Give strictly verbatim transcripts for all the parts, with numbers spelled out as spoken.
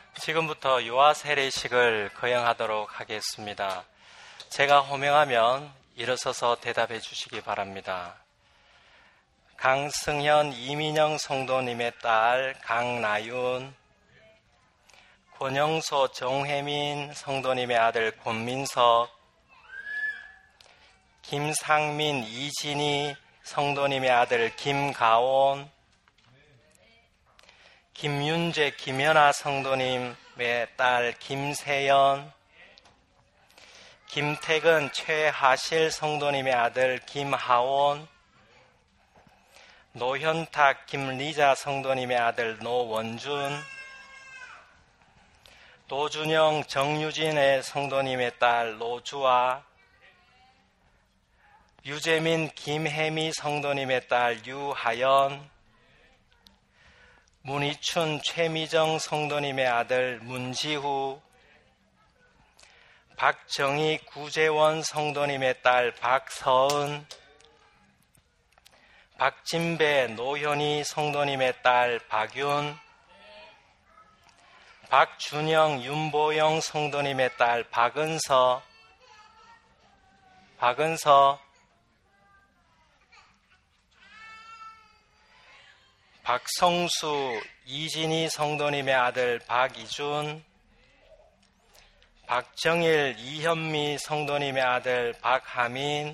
지금부터 유아 세례식을 거행하도록 하겠습니다. 제가 호명하면 일어서서 대답해 주시기 바랍니다. 강승현 이민영 성도님의 딸 강나윤, 권영소 정혜민 성도님의 아들 권민석, 김상민 이진희 성도님의 아들 김가온, 김윤재 김연아 성도님의 딸 김세연, 김태근 최하실 성도님의 아들 김하온, 노현탁 김리자 성도님의 아들 노원준, 노준영 정유진의 성도님의 딸 노주아, 유재민 김혜미 성도님의 딸 유하연, 문희춘 최미정 성도님의 아들 문지후, 박정희 구재원 성도님의 딸 박서은, 박진배 노현희 성도님의 딸 박윤, 박준영 윤보영 성도님의 딸 박은서, 박은서, 박성수 이진희 성도님의 아들 박이준, 박정일 이현미 성도님의 아들 박하민,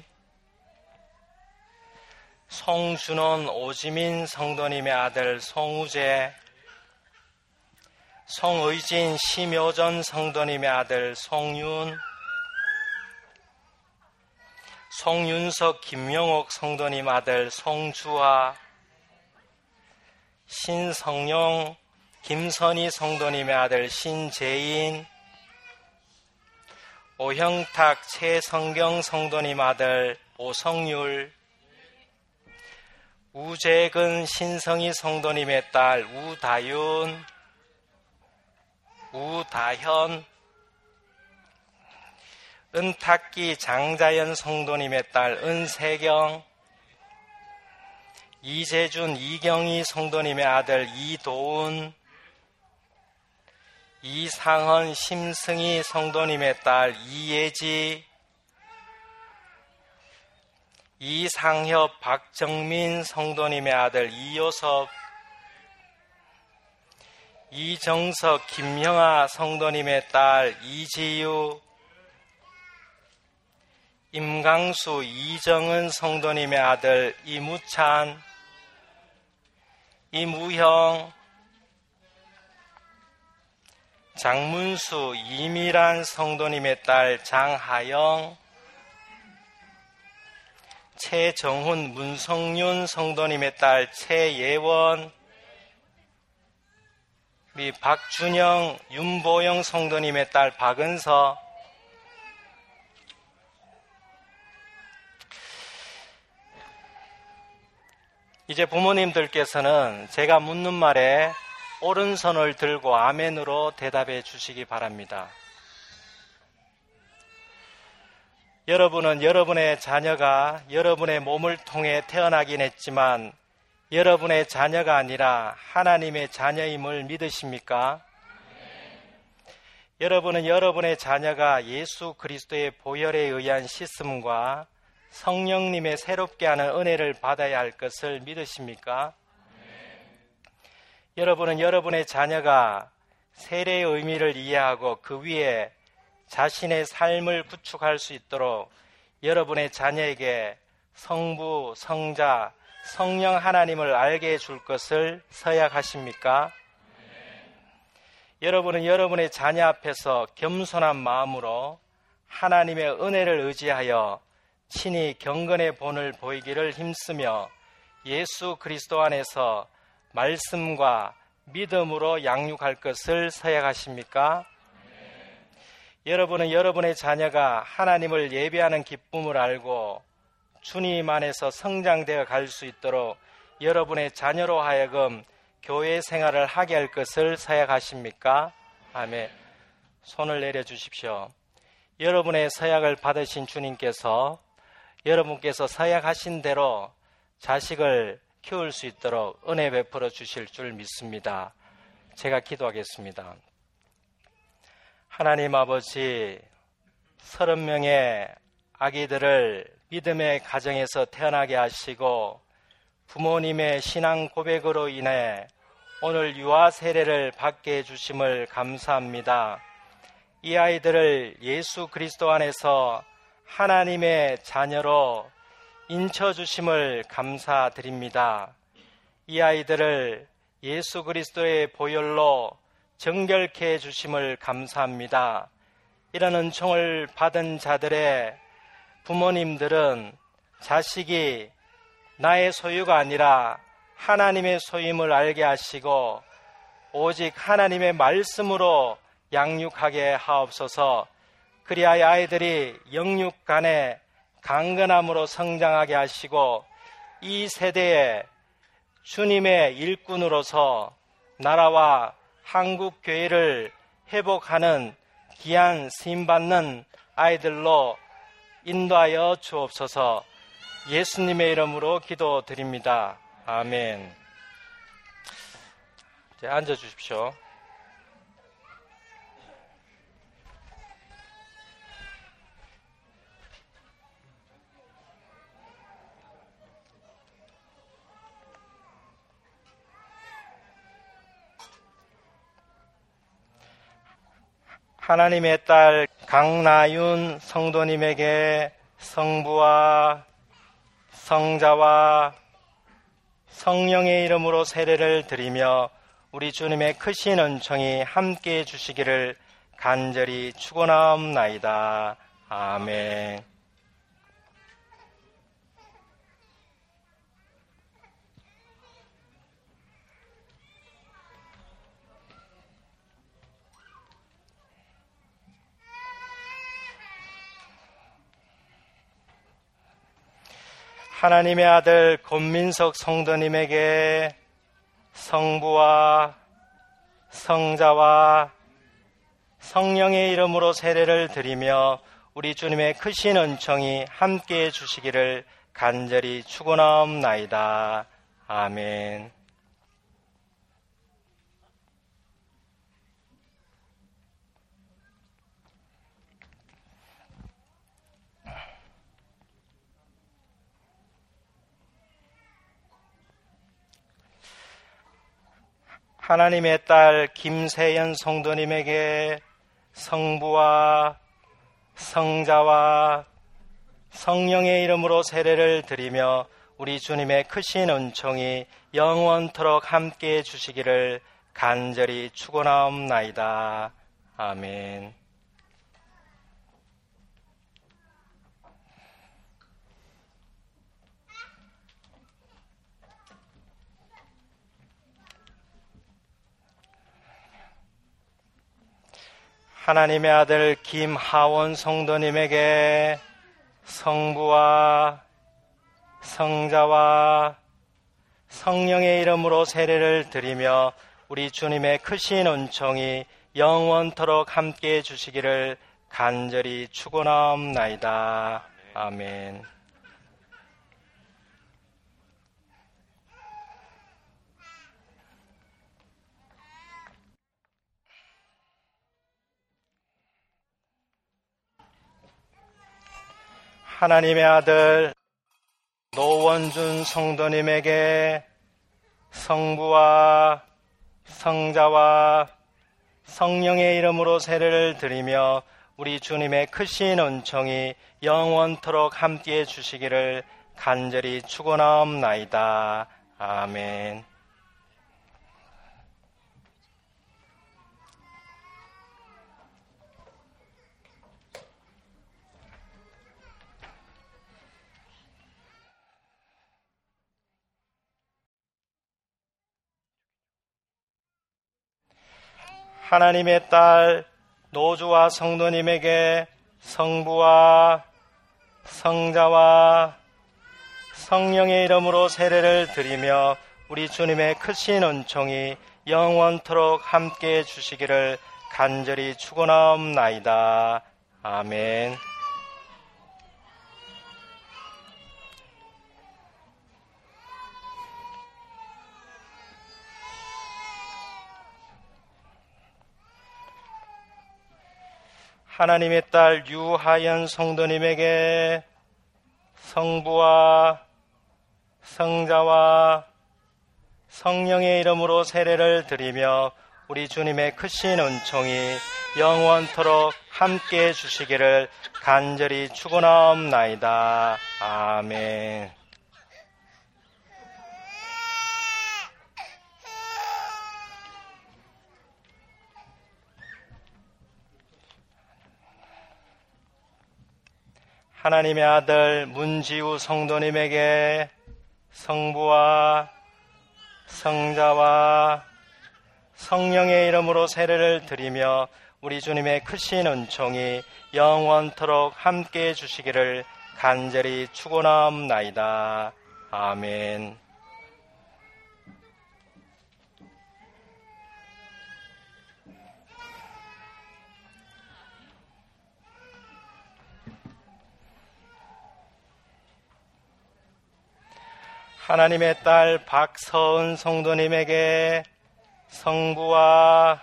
송준원 오지민 성도님의 아들 송우재, 송의진 심효전 성도님의 아들 송윤, 송윤석 김영옥 성도님 아들 송주하, 신성용 김선희 성도님의 아들 신재인, 오형탁 최성경 성도님 아들 오성율, 우재근 신성희 성도님의 딸 우다윤, 우다현, 은탁기 장자연 성도님의 딸 은세경, 이재준 이경희 성도님의 아들 이도훈, 이상헌 심승희 성도님의 딸 이예지, 이상협 박정민 성도님의 아들 이요섭, 이정석 김형아 성도님의 딸 이지유, 임강수 이정은 성도님의 아들 이무찬, 이무형, 장문수 이미란 성도님의 딸 장하영, 최정훈 문성윤 성도님의 딸 최예원, 미 박준영 윤보영 성도님의 딸 박은서, 이제 부모님들께서는 제가 묻는 말에 오른손을 들고 아멘으로 대답해 주시기 바랍니다. 여러분은 여러분의 자녀가 여러분의 몸을 통해 태어나긴 했지만 여러분의 자녀가 아니라 하나님의 자녀임을 믿으십니까? 네. 여러분은 여러분의 자녀가 예수 그리스도의 보혈에 의한 씻음과 성령님의 새롭게 하는 은혜를 받아야 할 것을 믿으십니까? 네. 여러분은 여러분의 자녀가 세례의 의미를 이해하고 그 위에 자신의 삶을 구축할 수 있도록 여러분의 자녀에게 성부, 성자, 성령 하나님을 알게 해줄 것을 서약하십니까? 네. 여러분은 여러분의 자녀 앞에서 겸손한 마음으로 하나님의 은혜를 의지하여 친히 경건의 본을 보이기를 힘쓰며 예수 그리스도 안에서 말씀과 믿음으로 양육할 것을 서약하십니까? 네. 여러분은 여러분의 자녀가 하나님을 예배하는 기쁨을 알고 주님 안에서 성장되어 갈 수 있도록 여러분의 자녀로 하여금 교회 생활을 하게 할 것을 서약하십니까? 아멘. 손을 내려주십시오. 여러분의 서약을 받으신 주님께서 여러분께서 서약하신 대로 자식을 키울 수 있도록 은혜 베풀어 주실 줄 믿습니다. 제가 기도하겠습니다. 하나님 아버지, 서른 명의 아기들을 믿음의 가정에서 태어나게 하시고 부모님의 신앙 고백으로 인해 오늘 유아 세례를 받게 해주심을 감사합니다. 이 아이들을 예수 그리스도 안에서 하나님의 자녀로 인쳐주심을 감사드립니다. 이 아이들을 예수 그리스도의 보혈로 정결케 해주심을 감사합니다. 이런 은총을 받은 자들의 부모님들은 자식이 나의 소유가 아니라 하나님의 소임을 알게 하시고 오직 하나님의 말씀으로 양육하게 하옵소서. 그리하여 아이들이 영육 간에 강건함으로 성장하게 하시고 이 세대에 주님의 일꾼으로서 나라와 한국 교회를 회복하는 귀한 쓰임받는 아이들로 인도하여 주옵소서. 예수님의 이름으로 기도드립니다. 아멘. 이제 앉아 주십시오. 하나님의 딸 강나윤 성도님에게 성부와 성자와 성령의 이름으로 세례를 드리며 우리 주님의 크신 은총이 함께해 주시기를 간절히 축원하옵나이다. 아멘. 하나님의 아들 권민석 성도님에게 성부와 성자와 성령의 이름으로 세례를 드리며 우리 주님의 크신 은총이 함께해 주시기를 간절히 축원하옵나이다. 아멘. 하나님의 딸 김세연 성도님에게 성부와 성자와 성령의 이름으로 세례를 드리며 우리 주님의 크신 은총이 영원토록 함께해 주시기를 간절히 축원하옵나이다. 아멘. 하나님의 아들 김하원 성도님에게 성부와 성자와 성령의 이름으로 세례를 드리며 우리 주님의 크신 은총이 영원토록 함께해 주시기를 간절히 축원하옵나이다. 아멘. 하나님의 아들 노원준 성도님에게 성부와 성자와 성령의 이름으로 세례를 드리며 우리 주님의 크신 은총이 영원토록 함께해 주시기를 간절히 축원하옵나이다. 아멘. 하나님의 딸 노주와 성도님에게 성부와 성자와 성령의 이름으로 세례를 드리며 우리 주님의 크신 은총이 영원토록 함께해 주시기를 간절히 축원하옵나이다. 아멘. 하나님의 딸 유하연 성도님에게 성부와 성자와 성령의 이름으로 세례를 드리며 우리 주님의 크신 은총이 영원토록 함께해 주시기를 간절히 축원하옵나이다. 아멘. 하나님의 아들 문지우 성도님에게 성부와 성자와 성령의 이름으로 세례를 드리며 우리 주님의 크신 은총이 영원토록 함께해 주시기를 간절히 축원하옵나이다. 아멘. 하나님의 딸 박서은 성도님에게 성부와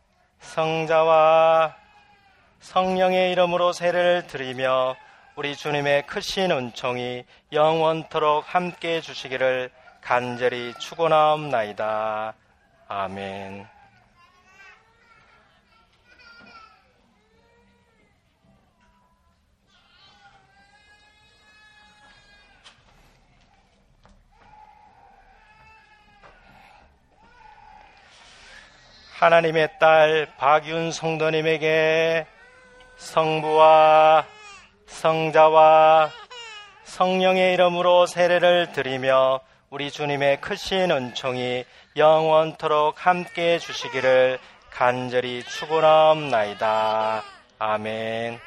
성자와 성령의 이름으로 세례를 드리며 우리 주님의 크신 은총이 영원토록 함께해 주시기를 간절히 축원하옵나이다. 아멘. 하나님의 딸 박윤 성도님에게 성부와 성자와 성령의 이름으로 세례를 드리며 우리 주님의 크신 은총이 영원토록 함께해 주시기를 간절히 축원하옵나이다. 아멘.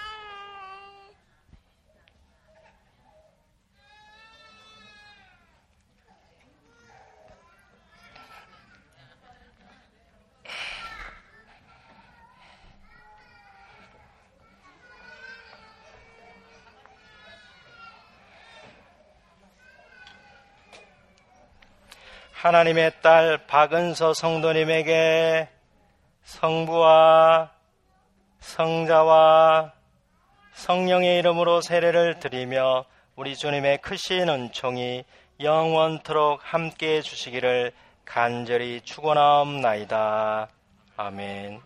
하나님의 딸 박은서 성도님에게 성부와 성자와 성령의 이름으로 세례를 드리며 우리 주님의 크신 은총이 영원토록 함께해 주시기를 간절히 축원하옵나이다. 아멘.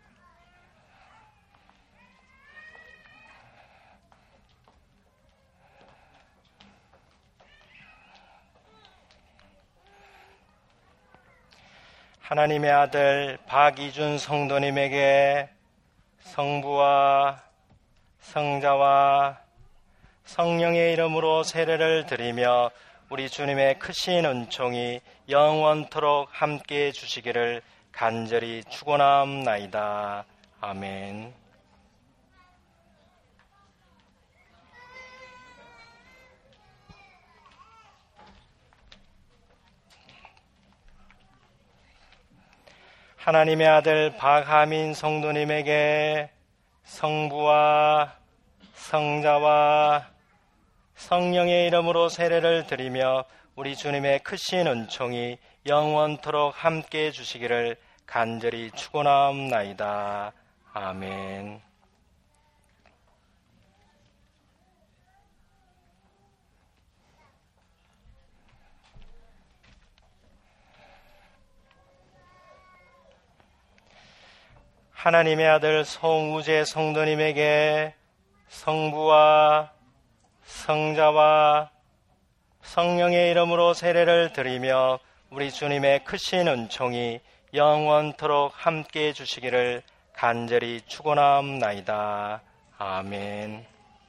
하나님의 아들 박이준 성도님에게 성부와 성자와 성령의 이름으로 세례를 드리며 우리 주님의 크신 은총이 영원토록 함께해 주시기를 간절히 축원하옵나이다. 아멘. 하나님의 아들 박하민 성도님에게 성부와 성자와 성령의 이름으로 세례를 드리며 우리 주님의 크신 은총이 영원토록 함께해 주시기를 간절히 축원하옵나이다. 아멘. 하나님의 아들 송우재 성도님에게 성부와 성자와 성령의 이름으로 세례를 드리며 우리 주님의 크신 은총이 영원토록 함께해 주시기를 간절히 축원하옵나이다. 아멘.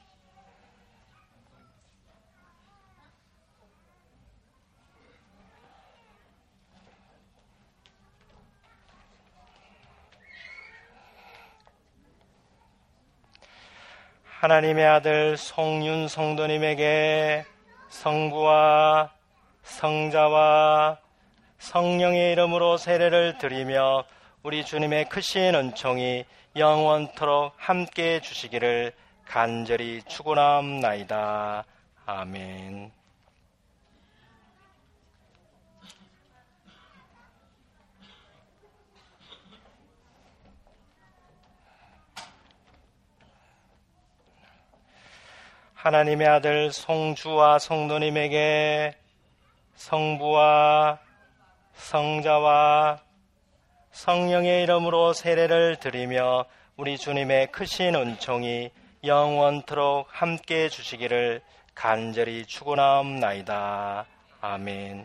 하나님의 아들 송윤 성도님에게 성부와 성자와 성령의 이름으로 세례를 드리며 우리 주님의 크신 은총이 영원토록 함께해 주시기를 간절히 축원하옵나이다. 아멘. 하나님의 아들 송주와 성도님에게 성부와 성자와 성령의 이름으로 세례를 드리며 우리 주님의 크신 은총이 영원토록 함께해 주시기를 간절히 축원하옵나이다. 아멘.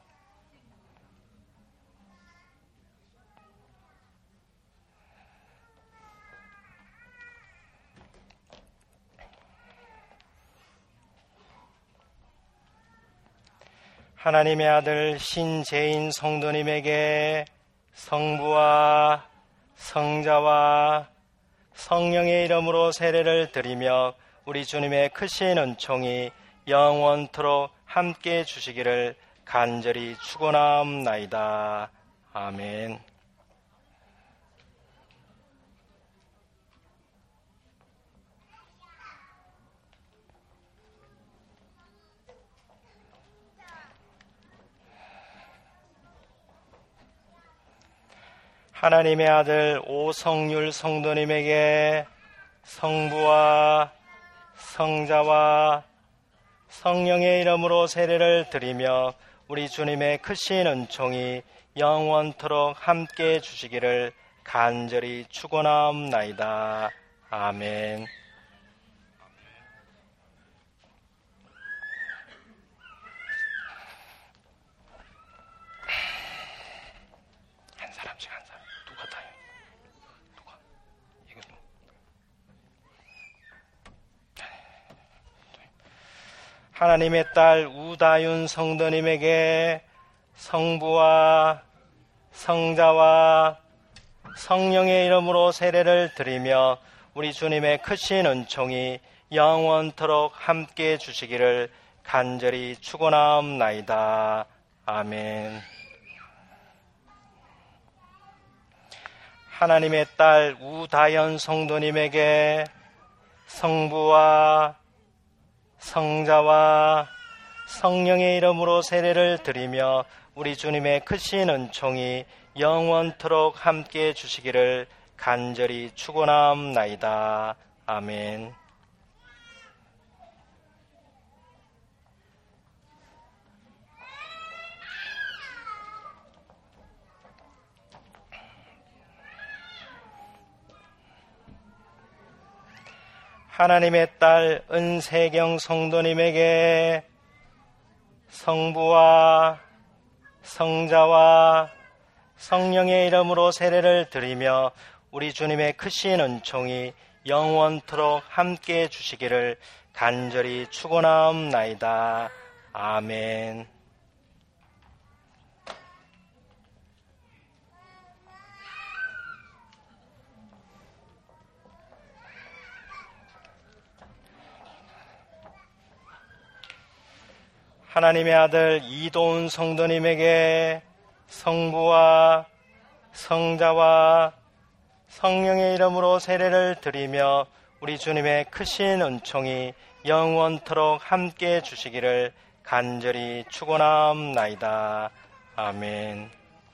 하나님의 아들 신재인 성도님에게 성부와 성자와 성령의 이름으로 세례를 드리며 우리 주님의 크신 은총이 영원토록 함께해 주시기를 간절히 축원하옵나이다. 아멘. 하나님의 아들 오성률 성도님에게 성부와 성자와 성령의 이름으로 세례를 드리며 우리 주님의 크신 은총이 영원토록 함께해 주시기를 간절히 축원하옵나이다. 아멘. 한 사람씩 한 사람 누가 다요? 누가? 이거 누? 하나님의 딸 우다윤 성도님에게 성부와 성자와 성령의 이름으로 세례를 드리며 우리 주님의 크신 은총이 영원토록 함께해 주시기를 간절히 축원하옵나이다. 아멘. 하나님의 딸 우다연 성도님에게 성부와 성자와 성령의 이름으로 세례를 드리며 우리 주님의 크신 은총이 영원토록 함께해 주시기를 간절히 축원하옵나이다. 아멘. 하나님의 딸 은세경 성도님에게 성부와 성자와 성령의 이름으로 세례를 드리며 우리 주님의 크신 은총이 영원토록 함께해 주시기를 간절히 축원하옵나이다. 아멘. 하나님의 아들 이도훈 성도님에게 성부와 성자와 성령의 이름으로 세례를 드리며 우리 주님의 크신 은총이 영원토록 함께해 주시기를 간절히 축원하옵나이다. 아멘.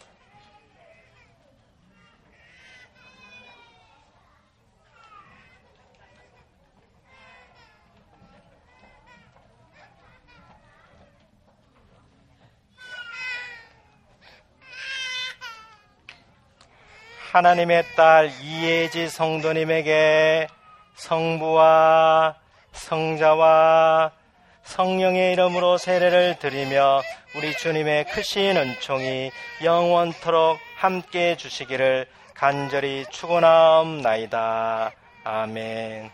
하나님의 딸 이예지 성도님에게 성부와 성자와 성령의 이름으로 세례를 드리며 우리 주님의 크신 은총이 영원토록 함께해 주시기를 간절히 축원하옵나이다. 아멘.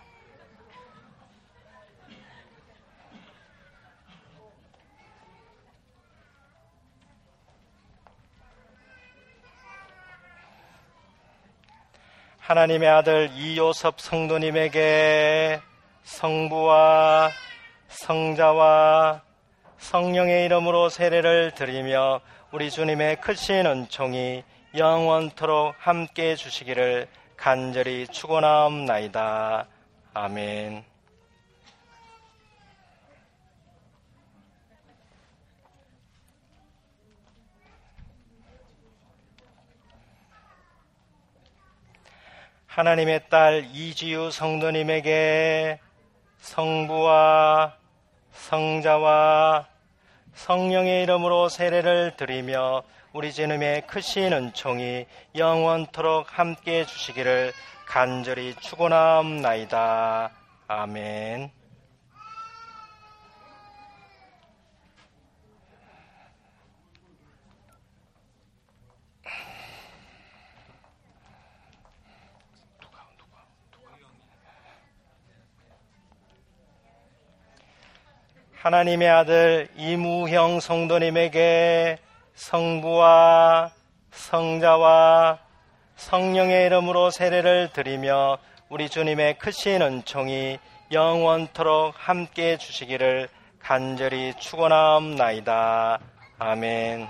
하나님의 아들 이요섭 성도님에게 성부와 성자와 성령의 이름으로 세례를 드리며 우리 주님의 크신 은총이 영원토록 함께해 주시기를 간절히 축원하옵나이다. 아멘. 하나님의 딸 이지유 성도님에게 성부와 성자와 성령의 이름으로 세례를 드리며 우리 주님의 크신 은총이 영원토록 함께해 주시기를 간절히 축원하옵나이다. 아멘. 하나님의 아들 이무형 성도님에게 성부와 성자와 성령의 이름으로 세례를 드리며 우리 주님의 크신 은총이 영원토록 함께해 주시기를 간절히 축원하옵나이다. 아멘.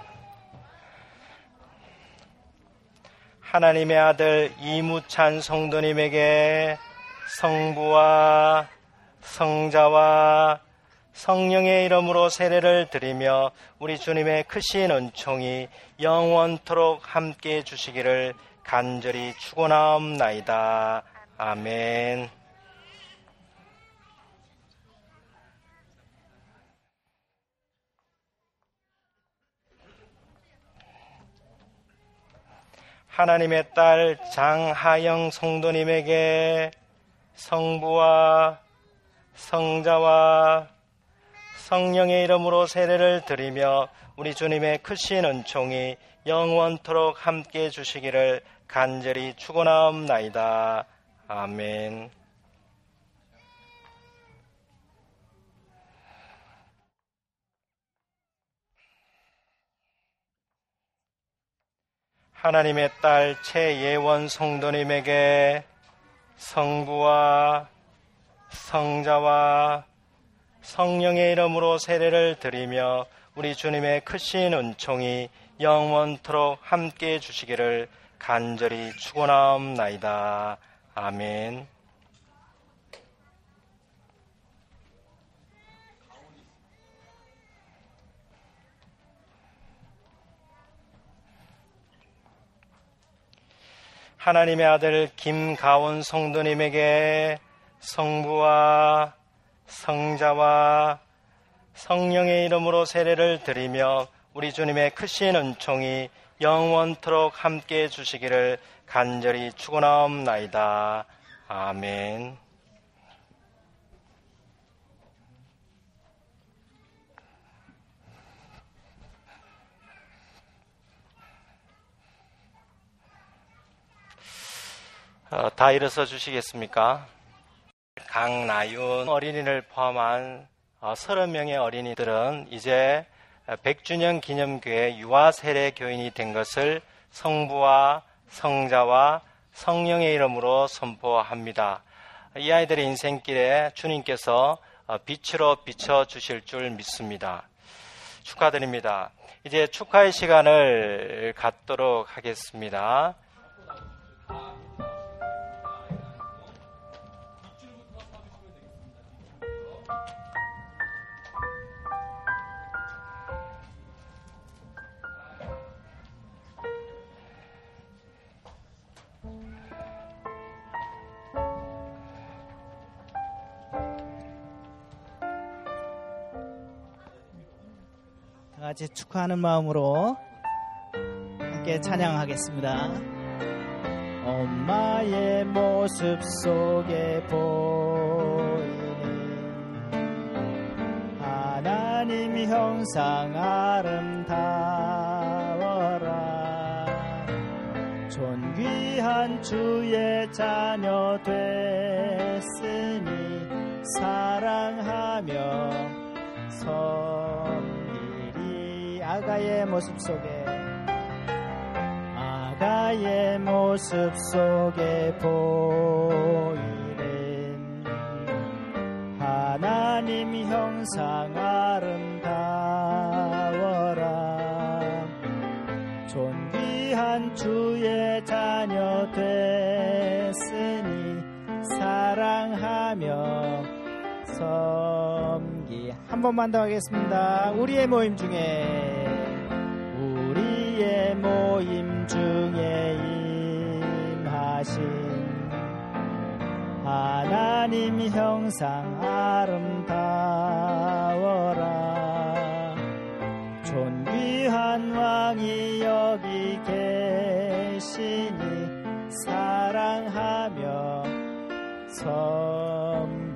하나님의 아들 이무찬 성도님에게 성부와 성자와 성령의 이름으로 세례를 드리며 우리 주님의 크신 은총이 영원토록 함께해 주시기를 간절히 축원하옵나이다. 아멘. 하나님의 딸 장하영 성도님에게 성부와 성자와 성령의 이름으로 세례를 드리며 우리 주님의 크신 은총이 영원토록 함께해 주시기를 간절히 축원하옵나이다. 아멘. 하나님의 딸 최예원 성도님에게 성부와 성자와 성령의 이름으로 세례를 드리며 우리 주님의 크신 은총이 영원토록 함께해 주시기를 간절히 축원하옵나이다. 아멘. 하나님의 아들 김가온 성도님에게 성부와 성자와 성령의 이름으로 세례를 드리며 우리 주님의 크신 은총이 영원토록 함께해 주시기를 간절히 축원하옵나이다. 아멘. 어, 다 일어서 주시겠습니까? 강나윤 어린이를 포함한 서른 명의 어린이들은 이제 백 주년 기념교회 유아 세례 교인이 된 것을 성부와 성자와 성령의 이름으로 선포합니다. 이 아이들의 인생길에 주님께서 빛으로 비춰주실 줄 믿습니다. 축하드립니다. 이제 축하의 시간을 갖도록 하겠습니다. 다 같이 축하하는 마음으로 함께 찬양하겠습니다. 엄마의 모습 속에 보이는 하나님 형상 아름다워라. 존귀한 주의 자녀 됐으니 사랑하며 섬기리. 아가의 모습 속에 아가의 모습 속에 보이는 하나님 형상 아름다워라. 존귀한 주의 자녀 됐으니 사랑하며 섬기. 한 번만 더 하겠습니다. 우리의 모임 중에 우리의 모임 중에 임하신 하나님 하나님 형상 아름다워라. 존귀한 왕이 여기 계시니 사랑하며 섬